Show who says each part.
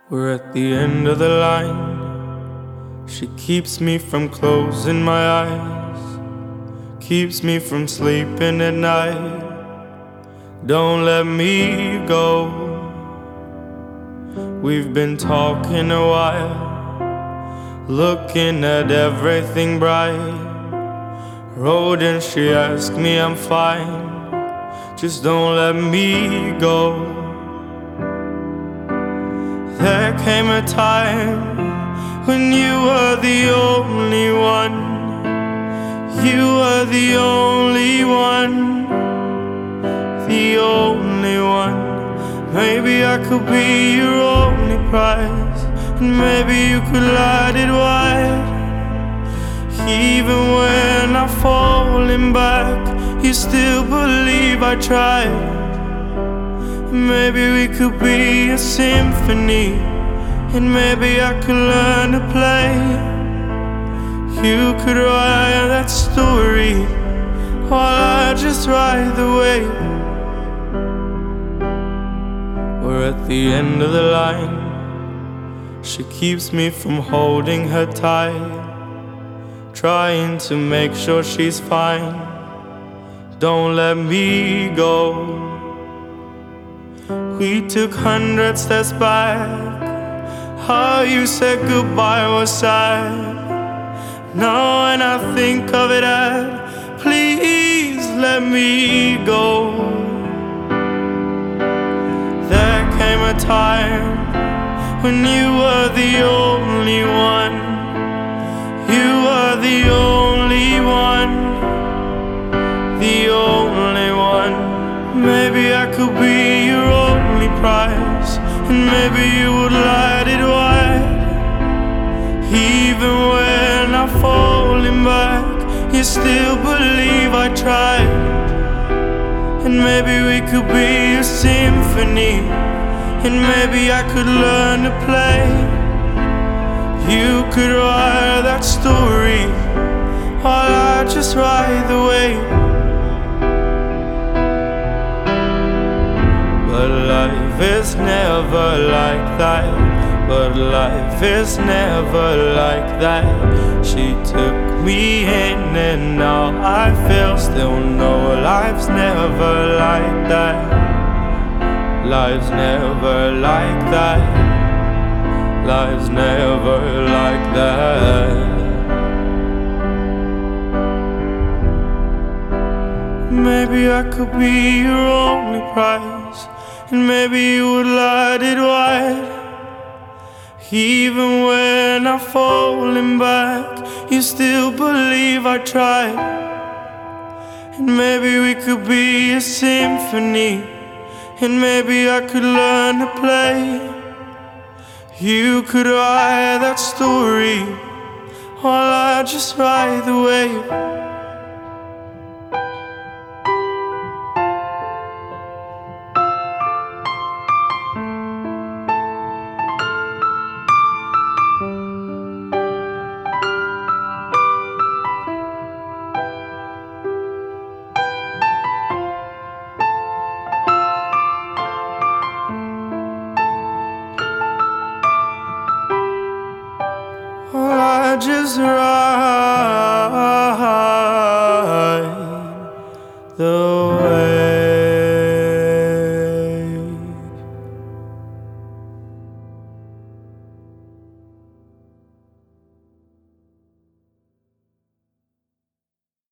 Speaker 1: We're at the end of the line. She keeps me from closing my eyes, keeps me from sleeping at night. Don't let me go. We've been talking a while, looking at everything bright. Road and she asked me I'm fine, just don't let me go. There came a time when you were the only one. You were the only one, the only one. Maybe I could be your only prize, and maybe you could light it wide. Even when I'm falling back, you still believe I tried. Maybe we could be a symphony, and maybe I could learn to play. You could write that story while I just ride the wave. We're at the end of the line. She keeps me from holding her tight, trying to make sure she's fine. Don't let me go. We took 100 steps back. How you said goodbye was sad. Now when I think of it, please let me go. There came a time when you were the only one. You were the only one, the only one. Maybe I could be your only prize, and maybe you would light it wide. Even when I'm falling back, you still believe I tried. And maybe we could be a symphony, and maybe I could learn to play. You could write that story while I just ride the wave. But life is never like that. But life is never like that. She took me in and now I feel still know life's never like that. Life's never like that. Life's never like that. Maybe I could be your only prize, and maybe you would light it wide. Even when I'm falling back, you still believe I tried. And maybe we could be a symphony, and maybe I could learn to play. You could write that story while I just ride the wave. I just ride